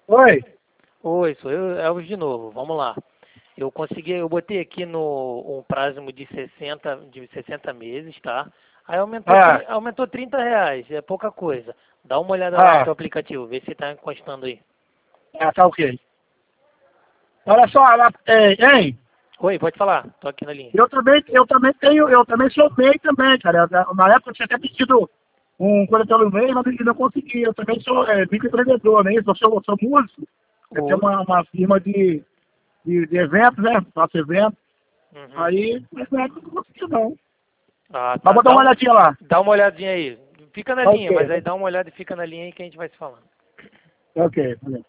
Oi. Oi, sou eu, Elvis de novo. Vamos lá. Eu botei aqui no um prazo de 60 meses, tá? Aí aumentou, Ah, aumentou R$ 30, é pouca coisa. Dá uma olhada lá no ah, teu aplicativo, vê se tá encostando aí. tá ok. Olha só, hein? Oi, pode falar, tô aqui na linha. Eu também sou MEI também, cara. Na época eu tinha até pedido um coletor no MEI, mas não consegui. Eu também sou microempreendedor, né? Eu sou músico. Eu tenho Oi. uma firma de eventos, né? Faço eventos. Uhum. Aí, mas na época eu não consegui, não. Ah, Mas tá. vou dar uma olhadinha lá. Dá uma olhadinha aí. Fica na Tá linha, ok, mas aí dá uma olhada e fica na linha aí que a gente vai se falando. tá ok. Valeu.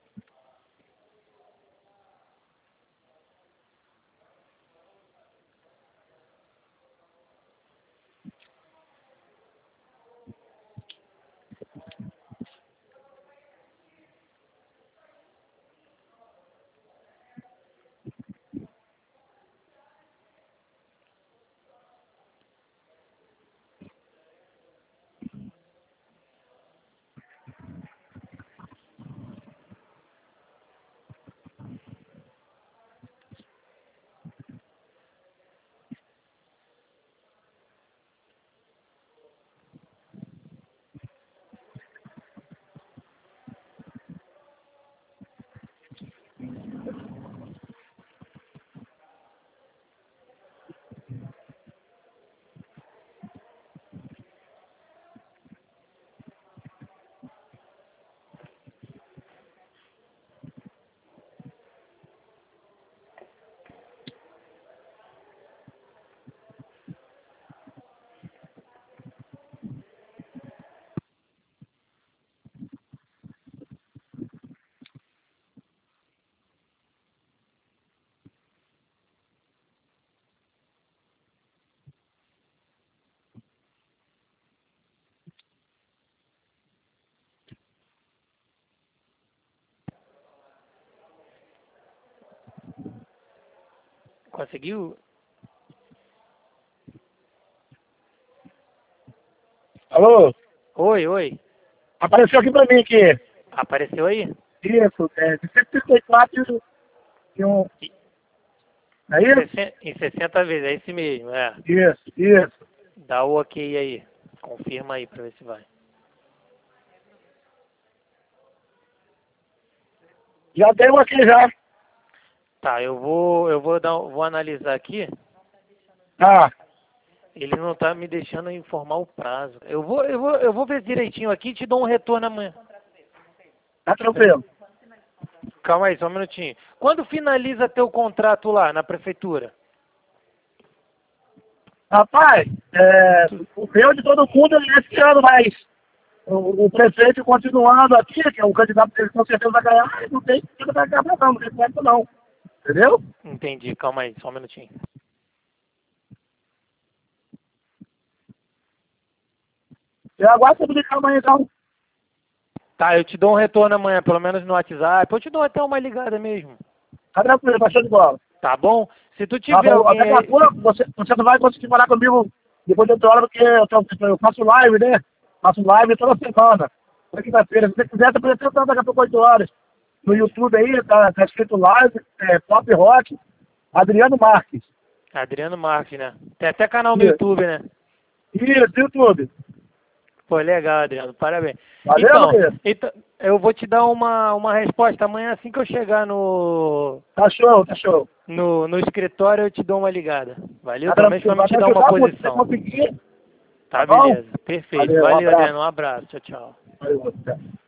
Conseguiu? Alô? Oi, oi. Apareceu aqui pra mim aqui. Apareceu aí? Isso, de 134 e um. E- É isso? Em 60 vezes, é esse mesmo, é. Isso, isso. Dá o ok aí. Confirma aí pra ver se vai. Já deu aqui já. Tá, vou analisar aqui. Ah, Ele não tá me deixando informar o prazo. Eu vou ver direitinho aqui e te dou um retorno amanhã. tá tranquilo. Calma aí, só um minutinho. Quando finaliza teu contrato lá na prefeitura? Rapaz, o meu de todo mundo é esse ano, mas o prefeito continuando aqui, que é o candidato dele com certeza vai ganhar, não tem que vai ganhar não tem certo não. Entendeu? Entendi, calma aí, só um minutinho. Eu aguardo você me ligar amanhã então. Tá, eu te dou um retorno amanhã, pelo menos no WhatsApp. Eu te dou até uma ligada mesmo. Tá tranquilo, tá show de bola. Tá bom? Se tu Tá tiver bom, alguém até aí. calcula, você não vai conseguir falar comigo depois de outra hora, porque eu faço live, né? Faço live toda semana. Toda quinta-feira. Se você quiser, você pode tentar daqui a pouco 8 horas. No YouTube aí, tá escrito live, Pop Rock, Adriano Marques. Adriano Marques, né? Tem até canal no Isso, YouTube, né? isso, YouTube. Pô, legal, Adriano, parabéns. Valeu, meu Então, querido? então eu vou te dar uma resposta amanhã assim que eu chegar Tá show, tá show. no escritório, eu te dou uma ligada. Valeu? Tá Pelo menos tranquilo. pra me Vai te me dar uma ajudar muito. Se você posição. conseguir, tá Tá, bom? beleza. Perfeito. Valeu, um Valeu, abraço. Adriano. Um abraço. Tchau, tchau. Valeu, tchau.